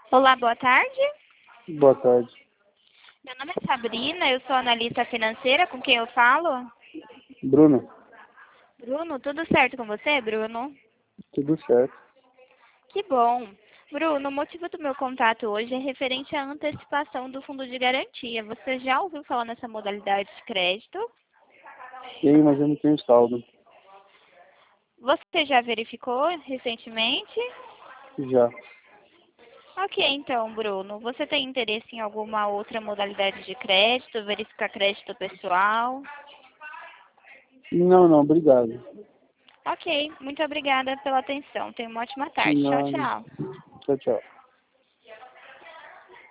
Olá, boa tarde. Boa tarde. Meu nome é Sabrina, eu sou analista financeira, com quem eu falo? Bruno, Bruno, tudo certo com você, Bruno? tudo certo. Que bom. Bruno, o motivo do meu contato hoje é referente à antecipação do fundo de garantia. Você já ouviu falar nessa modalidade de crédito? Sim, mas eu não tenho saldo. Você já verificou recentemente? Já. Ok, então, Bruno, você tem interesse em alguma outra modalidade de crédito, verificar crédito pessoal? Não, obrigado. Ok, muito obrigada pela atenção. Tenha uma ótima tarde. Tchau, Não, tchau. tchau, tchau.